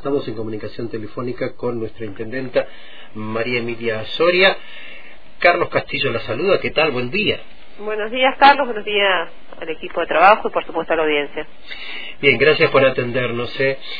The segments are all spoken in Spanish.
estamos en comunicación telefónica con nuestra intendenta María Emilia Soria. Carlos Castillo la saluda. ¿Qué tal? Buen día. Buenos días, Carlos. Buenos días al equipo de trabajo y, por supuesto, a la audiencia. Bien, gracias por atendernos.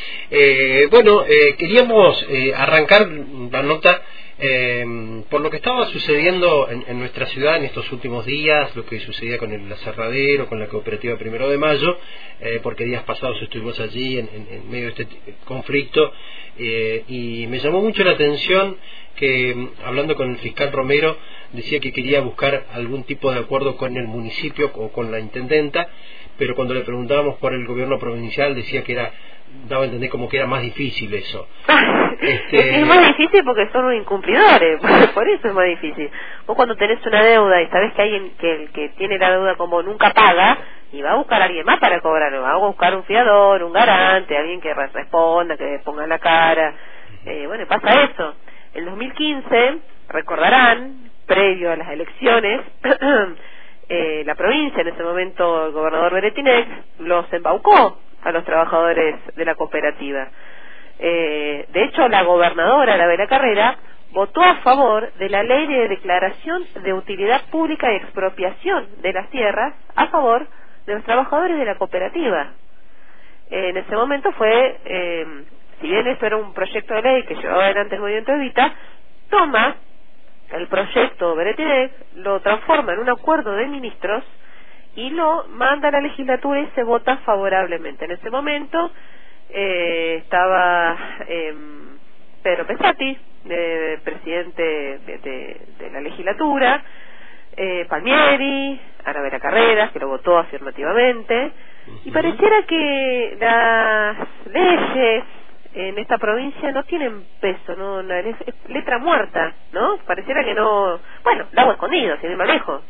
Queríamos arrancar la nota por lo que estaba sucediendo en nuestra ciudad en estos últimos días, lo que sucedía con el aserradero, con la cooperativa 1 de Mayo, porque días pasados estuvimos allí en medio de este conflicto, y me llamó mucho la atención que, hablando con el fiscal Romero, decía que quería buscar algún tipo de acuerdo con el municipio o con la intendenta, pero cuando le preguntábamos por el gobierno provincial decía que daba a entender como que era más difícil eso. Es más difícil porque son los incumplidores, por eso es más difícil. Vos cuando tenés una deuda y sabés que alguien que tiene la deuda como nunca paga, y va a buscar a alguien más para cobrar, va a buscar un fiador, un garante, alguien que responda, que ponga la cara. Pasa eso. En 2015, recordarán, previo a las elecciones, la provincia, en ese momento el gobernador Beretinec, los embaucó a los trabajadores de la cooperativa. De hecho, la gobernadora, la Vera Carrera, votó a favor de la ley de declaración de utilidad pública y expropiación de las tierras a favor de los trabajadores de la cooperativa. En ese momento si bien esto era un proyecto de ley que llevaba adelante el movimiento Evita, toma el proyecto Beretinec, lo transforma en un acuerdo de ministros y lo manda a la legislatura y se vota favorablemente. En ese momento estaba Pedro Pesati, presidente de la legislatura, Palmieri, Ana Vera Carreras, que lo votó afirmativamente, y pareciera que las leyes en esta provincia no tienen peso, no, es letra muerta, ¿no? Pareciera que no. Bueno, lago escondido, sin ir más lejos.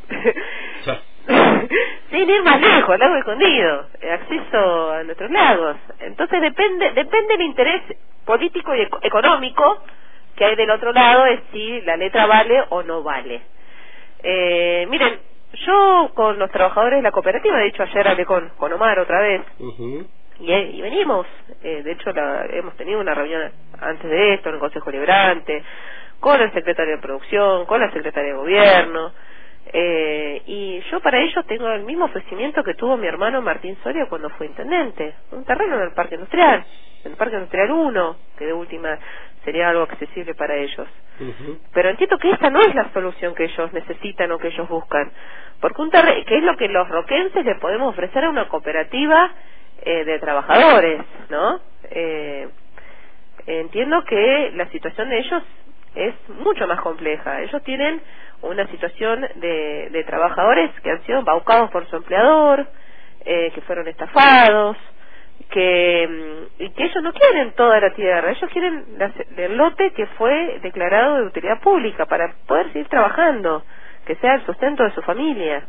Sin ir más lejos, lago escondido, acceso a nuestros lagos. Entonces depende del interés político y económico que hay del otro lado, es si la letra vale o no vale. Miren, yo con los trabajadores de la cooperativa, de hecho ayer hablé con Omar otra vez, y venimos, de hecho hemos tenido una reunión antes de esto en el Consejo Liberante, con el secretario de Producción, con la secretaria de Gobierno, y yo para ellos tengo el mismo ofrecimiento que tuvo mi hermano Martín Soria cuando fue intendente, un terreno en el Parque Industrial, en el Parque Industrial 1, que de última sería algo accesible para ellos. Pero entiendo que esta no es la solución que ellos necesitan o que ellos buscan, porque que es lo que los roquenses le podemos ofrecer a una cooperativa de trabajadores, ¿no? Entiendo que la situación de ellos es mucho más compleja. Ellos tienen una situación de trabajadores que han sido embaucados por su empleador, que fueron estafados, y que ellos no quieren toda la tierra, ellos quieren el lote que fue declarado de utilidad pública para poder seguir trabajando, que sea el sustento de su familia.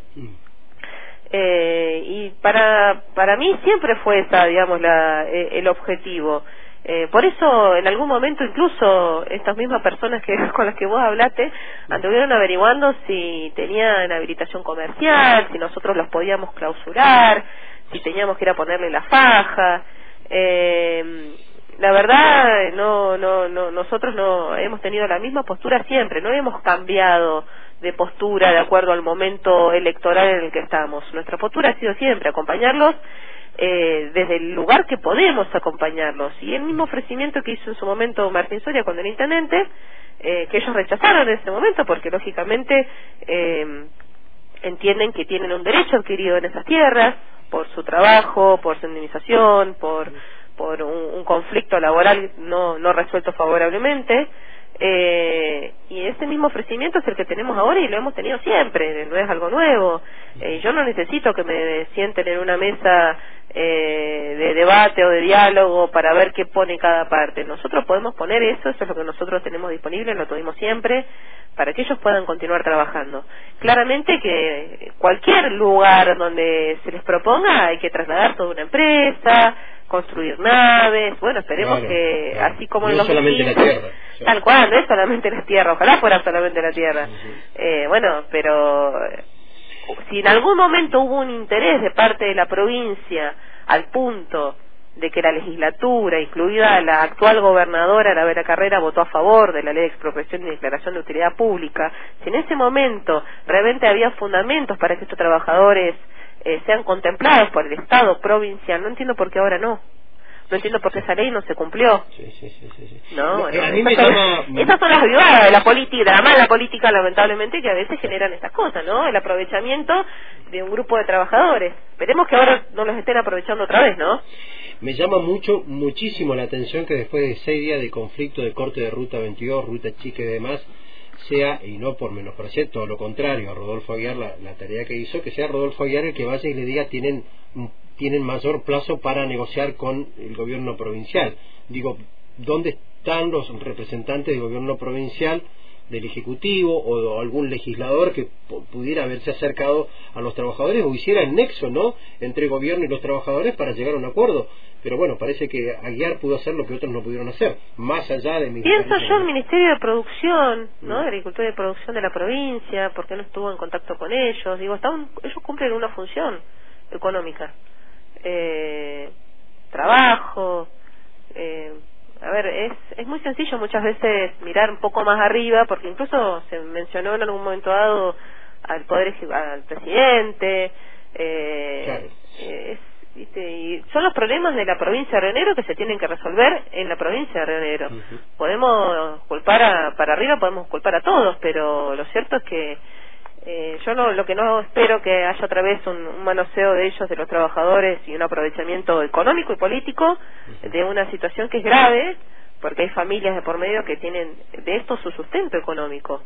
Y para mí siempre fue esa, digamos, el objetivo. Por eso en algún momento incluso estas mismas personas con las que vos hablaste anduvieron averiguando si tenían habilitación comercial, si nosotros los podíamos clausurar, si teníamos que ir a ponerle la faja. La verdad, nosotros no hemos tenido la misma postura siempre, no hemos cambiado de postura de acuerdo al momento electoral en el que estamos. Nuestra postura ha sido siempre acompañarlos desde el lugar que podemos acompañarlos, y el mismo ofrecimiento que hizo en su momento Martín Soria cuando era intendente, que ellos rechazaron en ese momento porque lógicamente entienden que tienen un derecho adquirido en esas tierras por su trabajo, por su indemnización, por un conflicto laboral no resuelto favorablemente. Y ese mismo ofrecimiento es el que tenemos ahora y lo hemos tenido siempre, no es algo nuevo. Yo no necesito que me sienten en una mesa de debate o de diálogo para ver qué pone cada parte. Nosotros podemos poner eso es lo que nosotros tenemos disponible, lo tuvimos siempre, para que ellos puedan continuar trabajando. Claramente que cualquier lugar donde se les proponga hay que trasladar toda una empresa, construir naves, bueno, esperemos que así como no en los solamente la tierra, tal cual, no es solamente la tierra, ojalá fuera solamente la tierra. Pero si en algún momento hubo un interés de parte de la provincia al punto de que la legislatura, incluida la actual gobernadora Vera Carrera, votó a favor de la ley de expropiación y declaración de utilidad pública, si en ese momento realmente había fundamentos para que estos trabajadores sean contemplados por el Estado provincial, no entiendo por qué ahora no. No entiendo por qué esa ley no se cumplió. Sí. No, a mí me llama... Esas son las vivadas de la política, de la mala política, lamentablemente, que a veces generan estas cosas, ¿no? El aprovechamiento de un grupo de trabajadores. Esperemos que ahora no los estén aprovechando otra vez, ¿no? Me llama muchísimo la atención que después de 6 días de conflicto de corte de Ruta 22, Ruta Chica y demás, sea, y no por menospreciar, todo lo contrario, a Rodolfo Aguiar la tarea que hizo, que sea Rodolfo Aguiar el que vaya y le diga tienen mayor plazo para negociar con el gobierno provincial. Digo, ¿dónde están los representantes del gobierno provincial, del Ejecutivo o algún legislador que pudiera haberse acercado a los trabajadores o hiciera el nexo, ¿no?, entre el gobierno y los trabajadores para llegar a un acuerdo? Pero bueno, parece que Aguiar pudo hacer lo que otros no pudieron hacer, más allá de mi... Pienso yo el Ministerio de Producción, ¿no?, de Agricultura y Producción de la provincia, porque no estuvo en contacto con ellos. Digo, ellos cumplen una función económica. Trabajo, a ver, es muy sencillo muchas veces mirar un poco más arriba, porque incluso se mencionó en algún momento dado al al presidente, claro. Y son los problemas de la provincia de Río Negro que se tienen que resolver en la provincia de Río Negro. Podemos culpar para arriba, podemos culpar a todos, pero lo cierto es que yo lo que no espero que haya otra vez un manoseo de ellos, de los trabajadores, y un aprovechamiento económico y político de una situación que es grave, porque hay familias de por medio que tienen de esto su sustento económico.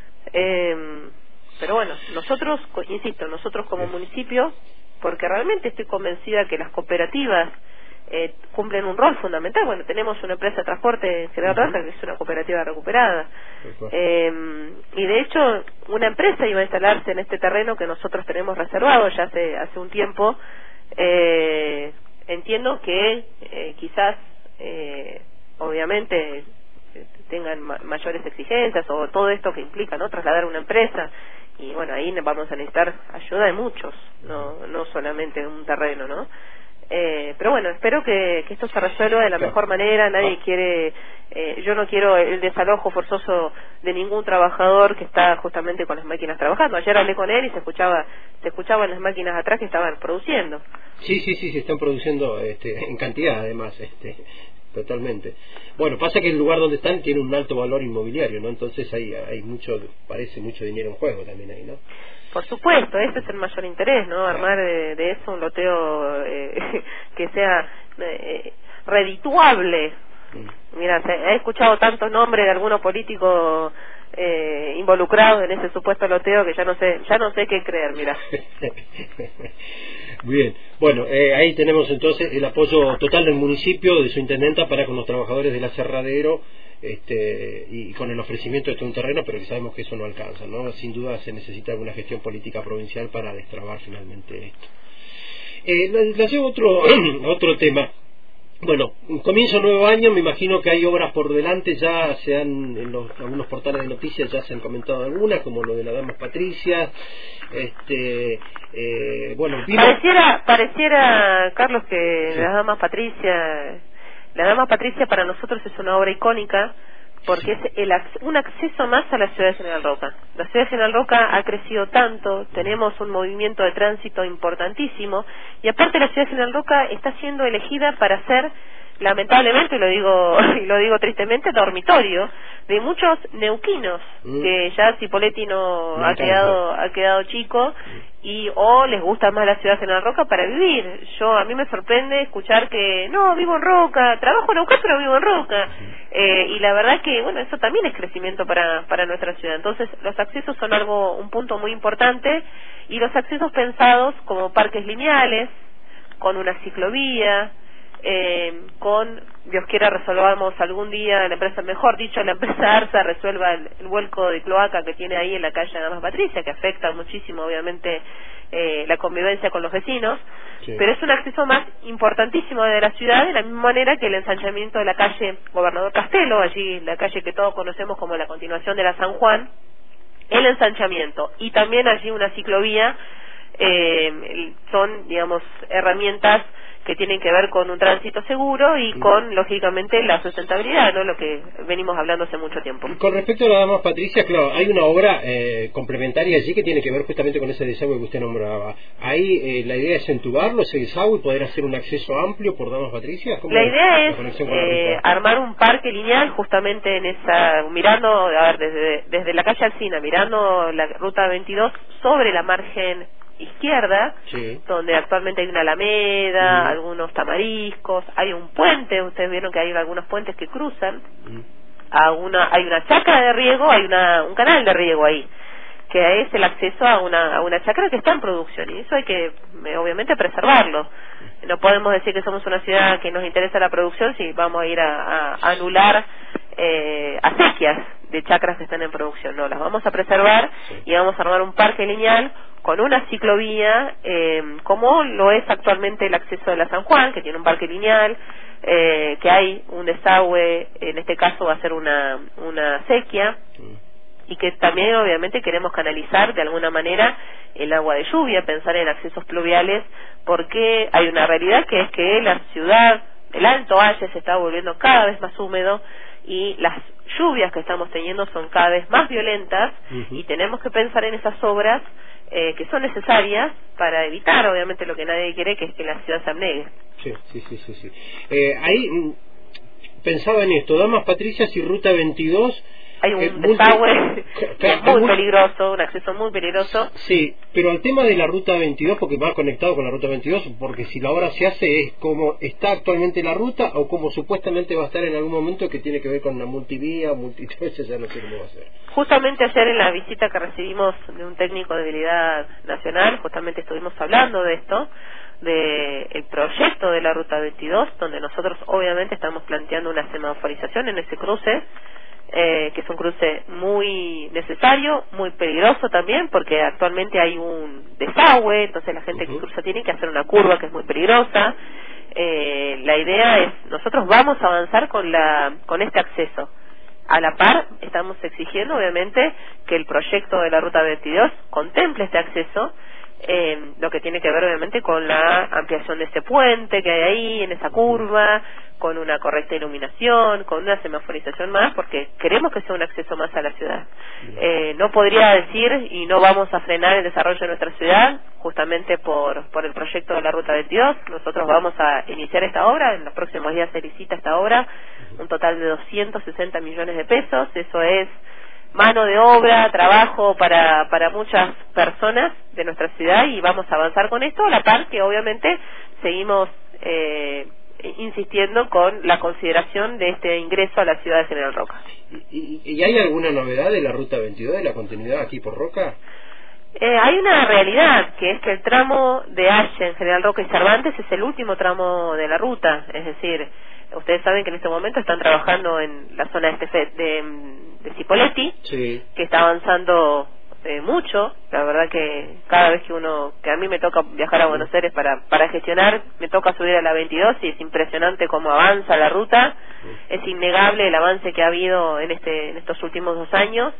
Pero bueno, nosotros como municipio, porque realmente estoy convencida que las cooperativas cumplen un rol fundamental. Bueno, tenemos una empresa de transporte en General Roca, que es una cooperativa recuperada, y de hecho una empresa iba a instalarse en este terreno que nosotros tenemos reservado ya hace un tiempo. Entiendo que quizás obviamente tengan mayores exigencias o todo esto que implica, ¿no?, trasladar una empresa, y bueno, ahí vamos a necesitar ayuda de muchos, no solamente un terreno, ¿no? Pero bueno, espero que esto se resuelva de la mejor manera. Nadie quiere, yo no quiero el desalojo forzoso de ningún trabajador que está justamente con las máquinas trabajando. Ayer hablé con él y se escuchaban las máquinas atrás que estaban produciendo. Sí, se están produciendo en cantidad, además, totalmente. Bueno, pasa que el lugar donde están tiene un alto valor inmobiliario, ¿no? Entonces hay parece mucho dinero en juego también ahí, ¿no? Por supuesto, ese es el mayor interés, ¿no? Armar de eso un loteo que sea redituable. Mira, he escuchado tantos nombres de algunos políticos involucrados en ese supuesto loteo que ya no sé qué creer, mira. Bien, bueno, ahí tenemos entonces el apoyo total del municipio, de su intendenta, para con los trabajadores del aserradero, y con el ofrecimiento de un terreno, pero que sabemos que eso no alcanza, ¿no? Sin duda se necesita alguna gestión política provincial para destrabar finalmente esto. Le llevo otro tema. Bueno, comienzo nuevo año, me imagino que hay obras por delante, ya en algunos portales de noticias ya se han comentado algunas, como lo de la Damas Patricias. Bueno, pareciera, Carlos, que sí. La Damas Patricia para nosotros es una obra icónica, porque es un acceso más a la ciudad de General Roca. La ciudad de General Roca ha crecido tanto, tenemos un movimiento de tránsito importantísimo, y aparte la ciudad de General Roca está siendo elegida para ser, lamentablemente, y lo digo tristemente, dormitorio de muchos neuquinos, que ya Cipolletti ha quedado chico, o les gusta más la ciudad de General Roca para vivir. A mí me sorprende escuchar que no, vivo en Roca, trabajo en Neuquén pero vivo en Roca, y la verdad que bueno, eso también es crecimiento para nuestra ciudad. Entonces los accesos son un punto muy importante, y los accesos pensados como parques lineales, con una ciclovía, Dios quiera resolvamos algún día la empresa ARSA resuelva el vuelco de cloaca que tiene ahí en la calle Damas Patricia, que afecta muchísimo obviamente la convivencia con los vecinos, sí. Pero es un acceso más importantísimo de la ciudad, de la misma manera que el ensanchamiento de la calle Gobernador Castelo, allí la calle que todos conocemos como la continuación de la San Juan, el ensanchamiento, y también allí una ciclovía, son, digamos, herramientas que tienen que ver con un tránsito seguro y con, lógicamente, la sustentabilidad, ¿no? Lo que venimos hablando hace mucho tiempo. Con respecto a la dama Patricia, claro, hay una obra complementaria allí que tiene que ver justamente con ese desagüe que usted nombraba. Ahí la idea es entubarlo, ese desagüe, y poder hacer un acceso amplio por Damas Patricia. La idea es armar un parque lineal justamente en esa, mirando, a ver, desde la calle Alsina, mirando la ruta 22 sobre la margen izquierda, sí, donde actualmente hay una alameda, algunos tamariscos, hay un puente, ustedes vieron que hay algunos puentes que cruzan, hay una chacra de riego, hay un canal de riego ahí, que es el acceso a una chacra que está en producción, y eso hay que obviamente preservarlo. No podemos decir que somos una ciudad que nos interesa la producción si vamos a ir a anular acequias de chacras que están en producción. No, las vamos a preservar y vamos a armar un parque lineal con una ciclovía, como lo es actualmente el acceso de la San Juan, que tiene un parque lineal, que hay un desagüe, en este caso va a ser una acequia, y que también obviamente queremos canalizar de alguna manera el agua de lluvia, pensar en accesos pluviales, porque hay una realidad que es que la ciudad, el Alto Valle, se está volviendo cada vez más húmedo y las lluvias que estamos teniendo son cada vez más violentas, y tenemos que pensar en esas obras que son necesarias para evitar obviamente lo que nadie quiere, que es que la ciudad se abnegue. Sí. Ahí pensaba en esto, Damas Patricias y Ruta 22. Hay un desagüe muy peligroso, un acceso muy peligroso. Sí, pero el tema de la Ruta 22, porque va conectado con la Ruta 22, porque si la obra se hace es como está actualmente la ruta o como supuestamente va a estar en algún momento, que tiene que ver con la multivía, veces ya no sé cómo va a ser. Justamente ayer en la visita que recibimos de un técnico de habilidad nacional, justamente estuvimos hablando de esto, de el proyecto de la Ruta 22, donde nosotros obviamente estamos planteando una semaforización en ese cruce, que es un cruce muy necesario, muy peligroso también, porque actualmente hay un desagüe, entonces la gente que cruza tiene que hacer una curva que es muy peligrosa. La idea es, nosotros vamos a avanzar con este acceso. A la par, estamos exigiendo obviamente que el proyecto de la Ruta 22 contemple este acceso, lo que tiene que ver obviamente con la ampliación de ese puente que hay ahí, en esa curva, con una correcta iluminación, con una semaforización más, porque queremos que sea un acceso más a la ciudad. No podría decir, y no vamos a frenar el desarrollo de nuestra ciudad, justamente por el proyecto de la Ruta 22. Nosotros vamos a iniciar esta obra, en los próximos días se licita esta obra, un total de 260 millones de pesos, eso es mano de obra, trabajo para muchas personas de nuestra ciudad, y vamos a avanzar con esto, a la par que obviamente seguimos insistiendo con la consideración de este ingreso a la ciudad de General Roca. ¿Y hay alguna novedad de la Ruta 22, de la continuidad aquí por Roca? Hay una realidad, que es que el tramo de Halle en General Roca y Cervantes es el último tramo de la ruta, es decir, ustedes saben que en este momento están trabajando en la zona de Cipolletti, sí, que está avanzando mucho. La verdad que cada vez que a mí me toca viajar a Buenos Aires para gestionar, me toca subir a la 22 y es impresionante cómo avanza la ruta. Es innegable el avance que ha habido en estos últimos 2 años,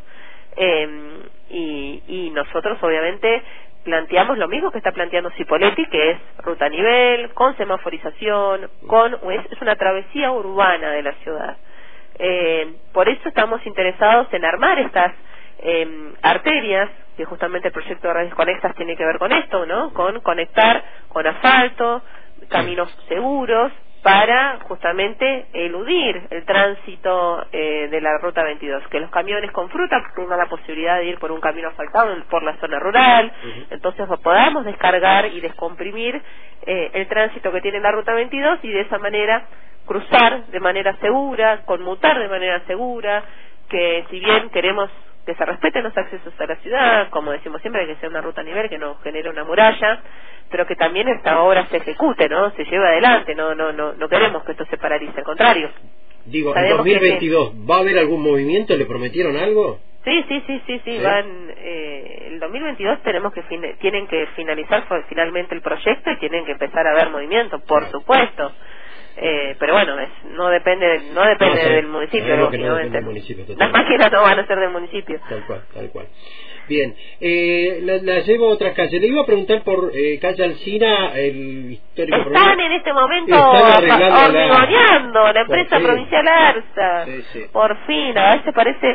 y nosotros obviamente planteamos lo mismo que está planteando Cipolletti, que es ruta a nivel, con semaforización, es una travesía urbana de la ciudad. Por eso estamos interesados en armar estas arterias, que justamente el proyecto de redes conectas tiene que ver con esto, ¿no? Con conectar con asfalto, caminos seguros, para justamente eludir el tránsito de la Ruta 22, que los camiones con fruta tengan la posibilidad de ir por un camino asfaltado por la zona rural, entonces podamos descargar y descomprimir el tránsito que tiene la Ruta 22, y de esa manera cruzar de manera segura, conmutar de manera segura, que si bien queremos que se respeten los accesos a la ciudad, como decimos siempre, que sea una ruta a nivel, que no genere una muralla, pero que también esta obra se ejecute, ¿no? Se lleve adelante, no queremos que esto se paralice, al contrario. Digo, en 2022, ¿va a haber algún movimiento? ¿Le prometieron algo? Sí, van, el 2022 tienen que finalizar finalmente el proyecto y tienen que empezar a haber movimiento, por supuesto. pero bueno, no depende del municipio, lógicamente. Las máquinas no van a ser del municipio. Tal cual, tal cual. Bien, la llevo a otra calle. Le iba a preguntar por calle Alsina, el histórico Están problema. en este momento hormigueando la empresa provincial ARSA. Sí. Por fin, a veces parece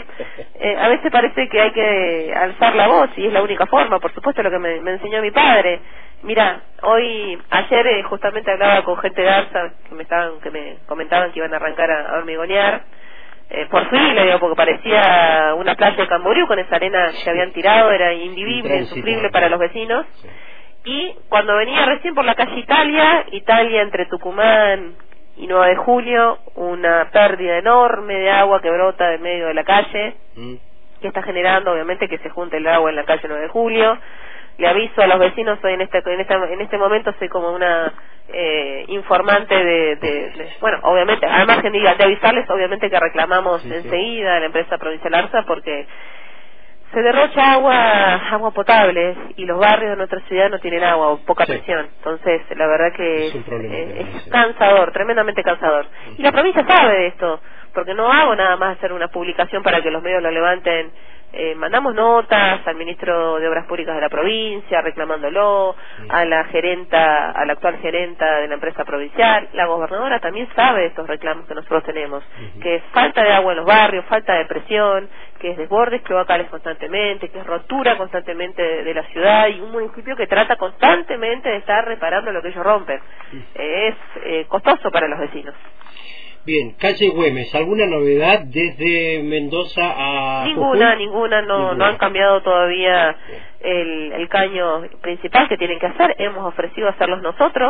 que hay que alzar la voz y es la única forma, por supuesto, lo que me enseñó mi padre. Mira, ayer justamente hablaba con gente de ARSA que me comentaban que iban a arrancar a hormigonear. Por fin, le digo, porque parecía una playa de Camboriú con esa arena que habían tirado, era invivible, insufrible para los vecinos. Sí. Y cuando venía recién por la calle Italia entre Tucumán y 9 de Julio, una pérdida enorme de agua que brota de medio de la calle, que está generando obviamente que se junte el agua en la calle 9 de Julio. Le aviso a los vecinos, hoy en este momento soy como una informante bueno, obviamente, al margen de avisarles, obviamente que reclamamos enseguida a la empresa provincial ARSA porque se derrocha agua potable y los barrios de nuestra ciudad no tienen agua o poca presión. Entonces, la verdad que es cansador, tremendamente cansador. Y la provincia sabe de esto, porque no hago nada más hacer una publicación para que los medios lo levanten. Mandamos notas al ministro de Obras Públicas de la provincia reclamándolo, a la actual gerenta de la empresa provincial. La gobernadora también sabe de estos reclamos que nosotros tenemos, que es falta de agua en los barrios, falta de presión, que es desbordes cloacales constantemente, que es rotura constantemente de la ciudad, y un municipio que trata constantemente de estar reparando lo que ellos rompen. Es costoso para los vecinos. Bien, calle Güemes, ¿alguna novedad desde Mendoza a Ninguna, no han cambiado todavía el caño principal que tienen que hacer. Hemos ofrecido hacerlos nosotros,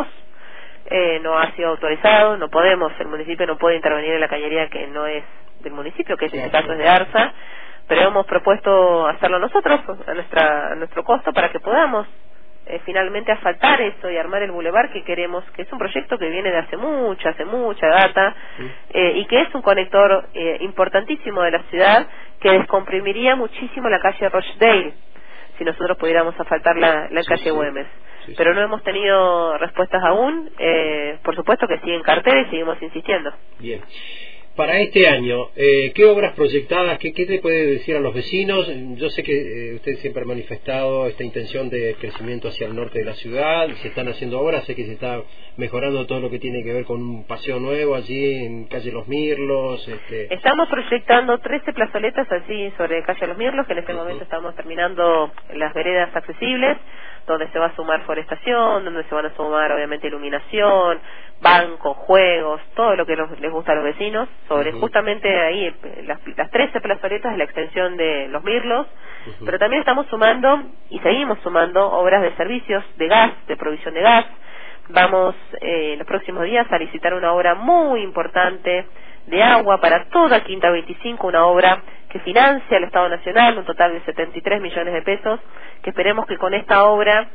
no ha sido autorizado, no podemos, el municipio no puede intervenir en la cañería que no es del municipio, que en este caso es de ARSA, pero hemos propuesto hacerlo nosotros a nuestro costo para que podamos finalmente asfaltar eso y armar el bulevar que queremos, que es un proyecto que viene de hace mucha data, y que es un conector importantísimo de la ciudad, que descomprimiría muchísimo la calle Rochdale si nosotros pudiéramos asfaltar la calle Güemes. Pero no hemos tenido respuestas aún. Por supuesto que sigue en cartera y seguimos insistiendo. Bien. Para este año, ¿qué obras proyectadas, qué te puede decir a los vecinos? Yo sé que usted siempre ha manifestado esta intención de crecimiento hacia el norte de la ciudad, se están haciendo obras, sé que se está mejorando todo lo que tiene que ver con un paseo nuevo allí en calle Los Mirlos. Estamos proyectando 13 plazoletas así sobre calle Los Mirlos, que en este momento estamos terminando las veredas accesibles, donde se va a sumar forestación, donde se van a sumar obviamente iluminación, bancos, juegos, todo lo que les gusta a los vecinos, sobre justamente ahí las 13 plazoletas de la extensión de Los Mirlos, pero también estamos sumando y seguimos sumando obras de servicios de gas, de provisión de gas. Vamos en los próximos días a licitar una obra muy importante de agua para toda Quinta 25, una obra que financia el Estado Nacional, un total de 73 millones de pesos, que esperemos que con esta obra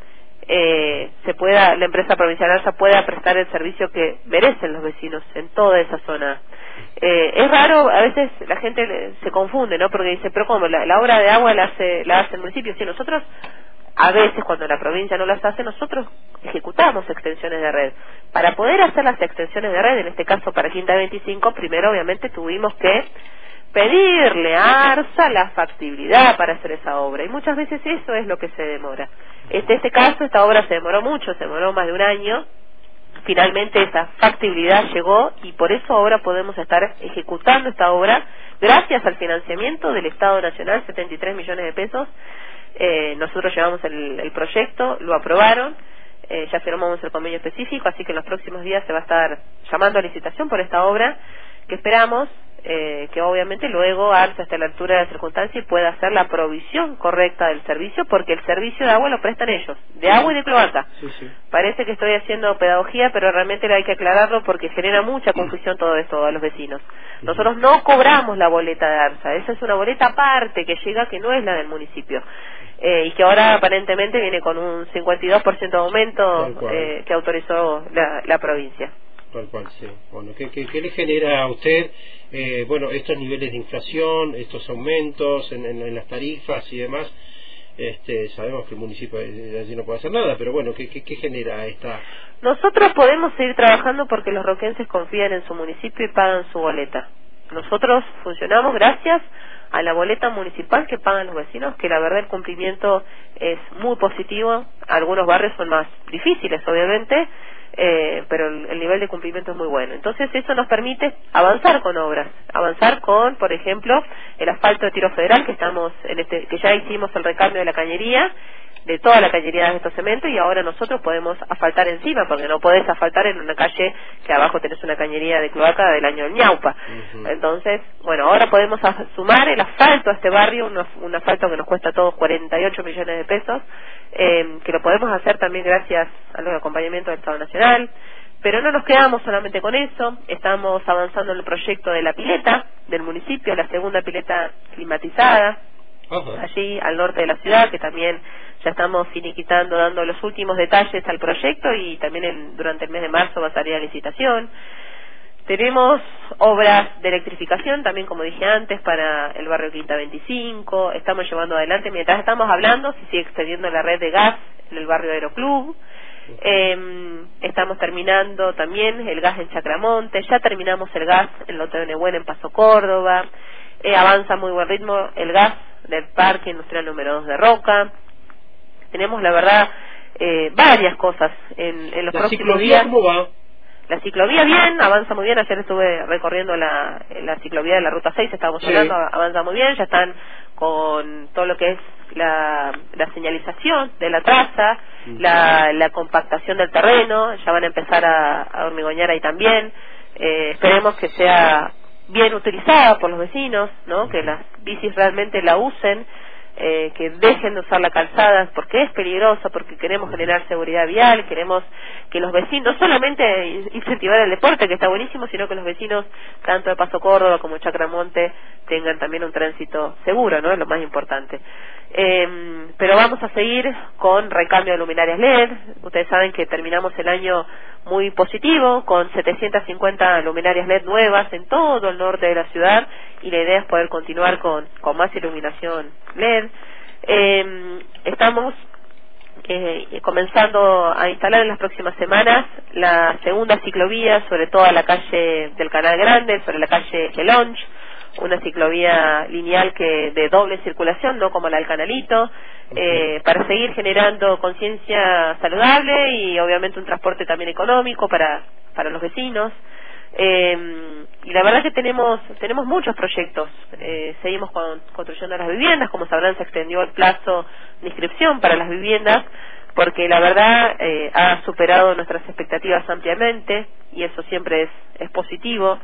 la empresa provincial ARSA pueda prestar el servicio que merecen los vecinos en toda esa zona. Es raro, a veces la gente se confunde, ¿no? Porque dice, pero ¿cómo? La obra de agua la hace el municipio. Sí, nosotros, a veces cuando la provincia no las hace, nosotros ejecutamos extensiones de red. Para poder hacer las extensiones de red, en este caso para Quinta 25, primero obviamente tuvimos que pedirle a ARSA la factibilidad para hacer esa obra, y muchas veces eso es lo que se demora. En este caso, esta obra se demoró mucho, se demoró más de un año. Finalmente esa factibilidad llegó y por eso ahora podemos estar ejecutando esta obra gracias al financiamiento del Estado Nacional, 73 millones de pesos. Nosotros llevamos el proyecto, lo aprobaron, ya firmamos el convenio específico, así que en los próximos días se va a estar llamando a licitación por esta obra, que esperamos que obviamente luego ARSA esté a la altura de la circunstancia y pueda hacer la provisión correcta del servicio, porque el servicio de agua lo prestan ellos, de agua y de cloaca. Parece que estoy haciendo pedagogía, pero realmente hay que aclararlo porque genera mucha confusión todo esto a los vecinos. Nosotros no cobramos la boleta de ARSA, esa es una boleta aparte que llega, que no es la del municipio, y que ahora aparentemente viene con un 52% de aumento que autorizó la provincia. Tal cual, sí. Bueno, ¿qué le genera a usted, estos niveles de inflación, estos aumentos en las tarifas y demás? Sabemos que el municipio allí no puede hacer nada, pero bueno, ¿qué genera esta? Nosotros podemos seguir trabajando porque los roquenses confían en su municipio y pagan su boleta. Nosotros funcionamos gracias a la boleta municipal que pagan los vecinos, que la verdad el cumplimiento es muy positivo. Algunos barrios son más difíciles, obviamente, pero el nivel de cumplimiento es muy bueno. Entonces eso nos permite avanzar con obras, avanzar con, por ejemplo, el asfalto de Tiro Federal, que ya hicimos el recambio de la cañería, de toda la cañería de estos cementos, y ahora nosotros podemos asfaltar encima, porque no podés asfaltar en una calle que abajo tenés una cañería de cloaca del año del ñaupa. Entonces, bueno, ahora podemos sumar el asfalto a este barrio, un asfalto que nos cuesta a todos 48 millones de pesos, que lo podemos hacer también gracias al acompañamiento del Estado Nacional. Pero no nos quedamos solamente con eso, estamos avanzando en el proyecto de la pileta del municipio, la segunda pileta climatizada, allí al norte de la ciudad, que también ya estamos finiquitando, dando los últimos detalles al proyecto, y también durante el mes de marzo va a salir a licitación. Tenemos obras de electrificación también, como dije antes, para el barrio Quinta 25. Estamos llevando adelante, mientras estamos hablando, se sigue extendiendo la red de gas en el barrio Aeroclub. Estamos terminando también el gas en Chacramonte, ya terminamos el gas en Lote de Nehuén en Paso Córdoba. Avanza a muy buen ritmo el gas del Parque Industrial número 2 de Roca. Tenemos, la verdad, varias cosas en los próximos días. ¿Cómo va? La ciclovía bien, avanza muy bien. Ayer estuve recorriendo la ciclovía de la Ruta 6, estábamos hablando, avanza muy bien. Ya están con todo lo que es la señalización de la traza, la compactación del terreno, ya van a empezar a hormigoñar ahí también. Esperemos que sea bien utilizada por los vecinos, ¿no? Que las bicis realmente la usen, que dejen de usar la calzada, porque es peligrosa, porque queremos generar seguridad vial, queremos que los vecinos, no solamente incentivar el deporte, que está buenísimo, sino que los vecinos, tanto de Paso Córdoba como de Chacramonte, tengan también un tránsito seguro, ¿no? Es lo más importante. Pero vamos a seguir con recambio de luminarias LED. Ustedes saben que terminamos el año muy positivo, con 750 luminarias LED nuevas en todo el norte de la ciudad, y la idea es poder continuar con más iluminación LED. Estamos comenzando a instalar en las próximas semanas la segunda ciclovía sobre toda la calle del Canal Grande, sobre la calle Gelonch, una ciclovía lineal de doble circulación, no como la del Canalito, para seguir generando conciencia saludable y obviamente un transporte también económico para los vecinos. Y la verdad que tenemos muchos proyectos. Seguimos construyendo las viviendas. Como sabrán, se extendió el plazo de inscripción para las viviendas, porque la verdad ha superado nuestras expectativas ampliamente, y eso siempre es positivo.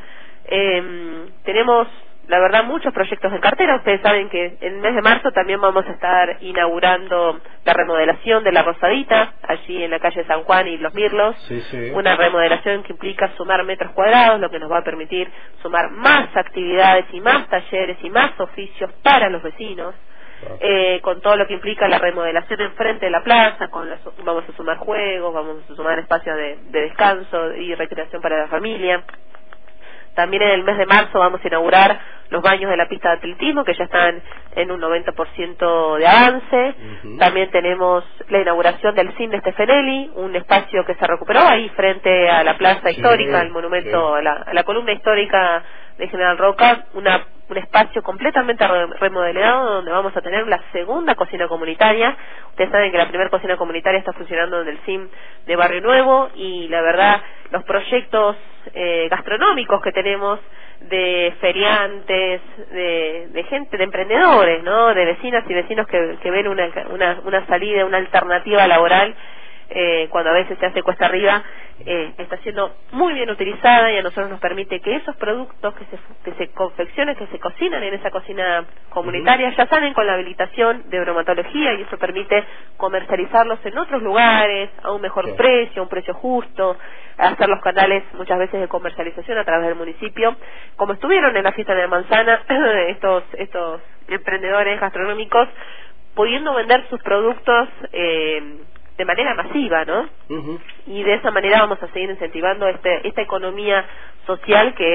Tenemos, la verdad, muchos proyectos en cartera. Ustedes saben que en el mes de marzo también vamos a estar inaugurando la remodelación de la Rosadita, allí en la calle San Juan y Los Mirlos. Una remodelación que implica sumar metros cuadrados, lo que nos va a permitir sumar más actividades y más talleres y más oficios para los vecinos. Con todo lo que implica la remodelación enfrente de la plaza, vamos a sumar juegos, vamos a sumar espacios de descanso y recreación para la familia. También en el mes de marzo vamos a inaugurar los baños de la pista de atletismo, que ya están en un 90% de avance. También tenemos la inauguración del cine de Stefanelli, un espacio que se recuperó ahí frente a la plaza histórica, al monumento, a la columna histórica de General Roca, un espacio completamente remodelado, donde vamos a tener la segunda cocina comunitaria. Ustedes saben que la primera cocina comunitaria está funcionando en el CIM de Barrio Nuevo, y la verdad, los proyectos gastronómicos que tenemos, de feriantes, de gente, de emprendedores, ¿no? De vecinas y vecinos que ven una salida, una alternativa laboral, cuando a veces se hace cuesta arriba, está siendo muy bien utilizada, y a nosotros nos permite que esos productos que se confeccionen, que se cocinan en esa cocina comunitaria, ya salen con la habilitación de bromatología, y eso permite comercializarlos en otros lugares a un mejor precio, a un precio justo, hacer los canales muchas veces de comercialización a través del municipio, como estuvieron en la fiesta de la manzana estos emprendedores gastronómicos, pudiendo vender sus productos de manera masiva, ¿no? Y de esa manera vamos a seguir incentivando esta economía social, que es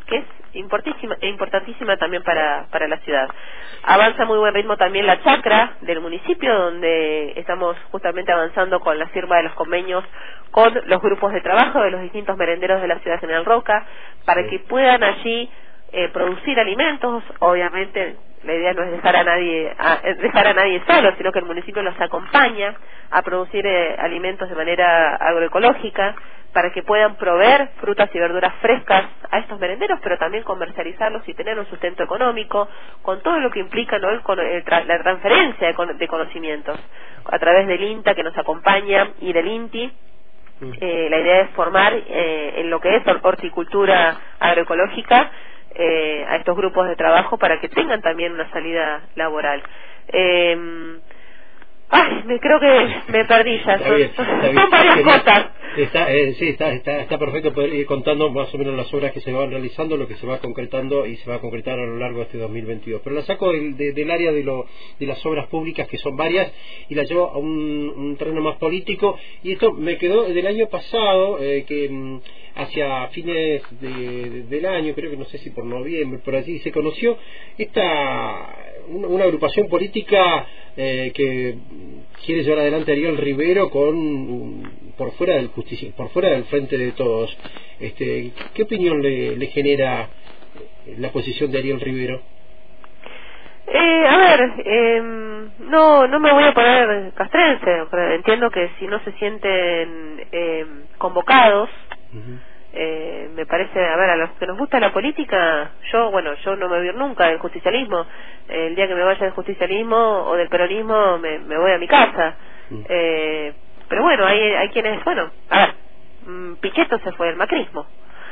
que es importantísima también para la ciudad. Avanza a muy buen ritmo también la chacra del municipio, donde estamos justamente avanzando con la firma de los convenios con los grupos de trabajo de los distintos merenderos de la ciudad de General Roca, para que puedan allí producir alimentos. Obviamente la idea no es dejar a nadie solo, sino que el municipio los acompaña a producir alimentos de manera agroecológica, para que puedan proveer frutas y verduras frescas a estos merenderos, pero también comercializarlos y tener un sustento económico, con todo lo que implica, ¿no?, la transferencia de conocimientos a través del INTA, que nos acompaña, y del INTI. La idea es formar en lo que es horticultura agroecológica a estos grupos de trabajo, para que tengan también una salida laboral. Creo que me perdí ya. Son varias cosas. Está perfecto poder ir contando más o menos las obras que se van realizando, lo que se va concretando y se va a concretar a lo largo de este 2022. Pero la saco del área de las obras públicas, que son varias, y la llevo a un terreno más político. Y esto me quedó del año pasado, que hacia fines del año, creo que no sé si por noviembre, por allí, se conoció una agrupación política que quiere llevar adelante a Ariel Rivero por fuera del Frente de Todos. ¿Qué opinión le genera la posición de Ariel Rivero? No me voy a poner castrense. Entiendo que si no se sienten convocados, me parece, a los que nos gusta la política, yo no me voy a ir nunca del justicialismo. El día que me vaya del justicialismo o del peronismo, me voy a mi casa. Pero bueno, hay quienes, Pichetto se fue del macrismo.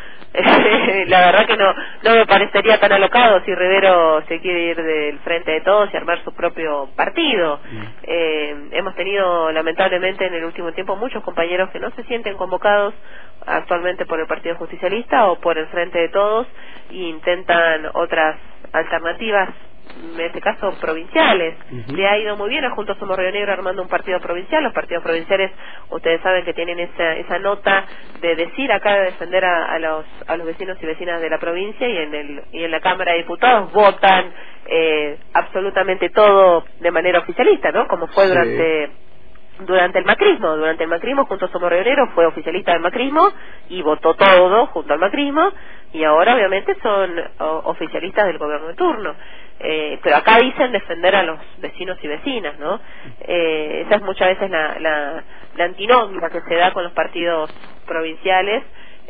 La verdad que no me parecería tan alocado si Rivero se quiere ir del Frente de Todos y armar su propio partido. Hemos tenido, lamentablemente, en el último tiempo muchos compañeros que no se sienten convocados actualmente por el Partido Justicialista o por el Frente de Todos, e intentan otras alternativas, en este caso provinciales. Le ha ido muy bien a Juntos Somos Río Negro armando un partido provincial. Los partidos provinciales, ustedes saben que tienen esa nota de decir acá, de defender a los vecinos y vecinas de la provincia, y en la Cámara de Diputados votan absolutamente todo de manera oficialista, ¿no? Como fue durante el macrismo. Durante el macrismo, Juntos Somos Río Negro fue oficialista del macrismo y votó todo junto al macrismo, y ahora obviamente son oficialistas del gobierno de turno. Pero acá dicen defender a los vecinos y vecinas, ¿no? Esa es muchas veces la antinomia que se da con los partidos provinciales,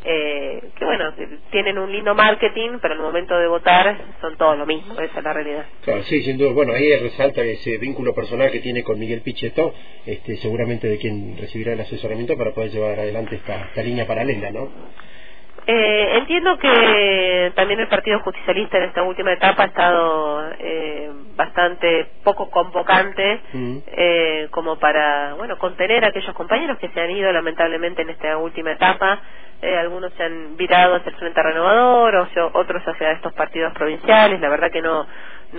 que tienen un lindo marketing, pero en el momento de votar son todos lo mismo. Esa es la realidad. Claro, sí, sin duda. Ahí resalta ese vínculo personal que tiene con Miguel Pichetto, seguramente de quien recibirá el asesoramiento para poder llevar adelante esta línea paralela, ¿no? Entiendo que también el Partido Justicialista en esta última etapa ha estado bastante poco convocante, como para contener a aquellos compañeros que se han ido lamentablemente en esta última etapa. Algunos se han virado hacia el Frente Renovador, otros hacia estos partidos provinciales. La verdad que no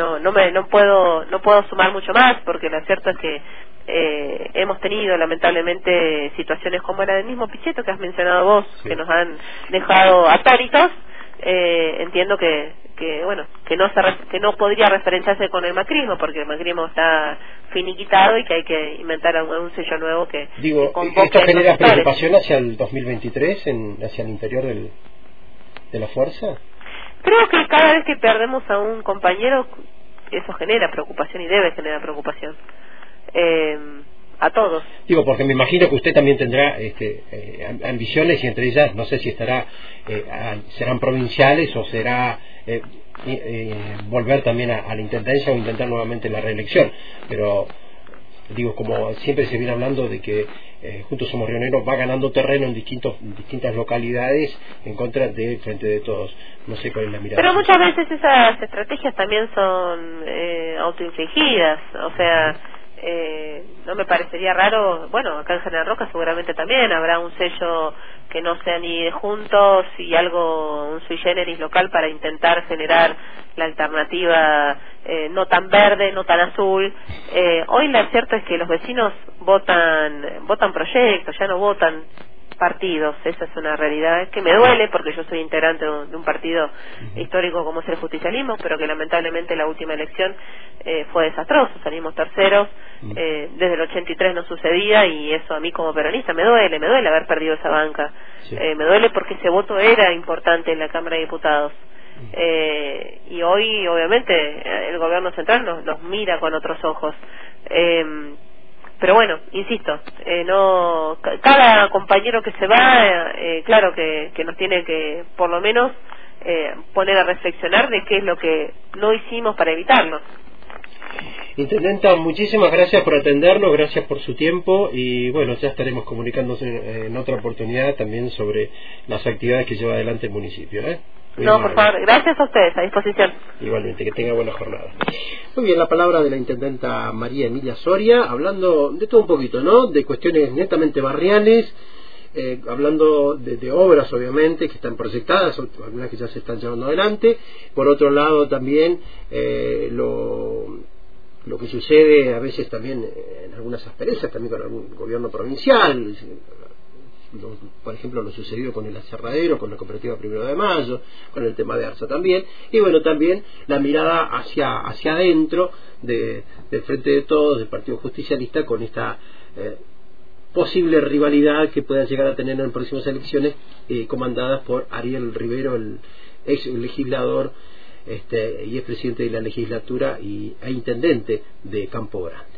puedo sumar mucho más, porque lo cierto es que hemos tenido lamentablemente situaciones como la del mismo Pichetto que has mencionado vos, que nos han dejado atónitos. Entiendo que no podría referenciarse con el macrismo, porque el macrismo está finiquitado y que hay que inventar un sello nuevo que ¿esto genera preocupación hacia el 2023 hacia el interior de la fuerza? Creo que cada vez que perdemos a un compañero, eso genera preocupación y debe generar preocupación a todos. Porque me imagino que usted también tendrá ambiciones, y entre ellas no sé si serán provinciales o será volver también a la intendencia o intentar nuevamente la reelección. Pero como siempre se viene hablando de que Juntos Somos Río Negro va ganando terreno en distintas localidades en contra del Frente de Todos. No sé cuál es la mirada. Pero muchas veces esas estrategias también son autoinfligidas. O sea, no me parecería raro. Acá en General Roca seguramente también habrá un sello que no sea ni de Juntos y un sui generis local para intentar generar la alternativa no tan verde, no tan azul. Hoy lo cierto es que los vecinos votan proyectos, ya no votan partidos. Esa es una realidad que me duele porque yo soy integrante de un partido histórico como es el justicialismo, pero que lamentablemente la última elección fue desastroso, salimos terceros, desde el 83 no sucedía, y eso a mí como peronista me duele haber perdido esa banca. Me duele porque ese voto era importante en la Cámara de Diputados. Y hoy obviamente el gobierno central nos mira con otros ojos, pero bueno, insisto, no, cada compañero que se va, claro que nos tiene que por lo menos poner a reflexionar de qué es lo que no hicimos para evitarlo. Intendenta, muchísimas gracias por atendernos, gracias por su tiempo, y bueno, ya estaremos comunicándose en otra oportunidad también sobre las actividades que lleva adelante el municipio, No, por favor, gracias a ustedes, a disposición. Igualmente, que tenga buena jornada. Muy bien, la palabra de la intendenta María Emilia Soria, hablando de todo un poquito, ¿no? De cuestiones netamente barriales, hablando de obras, obviamente, que están proyectadas, algunas que ya se están llevando adelante. Por otro lado, también lo que sucede a veces también en algunas asperezas, también con algún gobierno provincial, por ejemplo lo sucedido con el aserradero, con la cooperativa 1 de Mayo, con el tema de ARSA también, y bueno, también la mirada hacia adentro del Frente de Todos, del Partido Justicialista, con esta posible rivalidad que pueda llegar a tener en próximas elecciones, comandadas por Ariel Rivero, el ex legislador y es presidente de la legislatura e intendente de Campo Grande.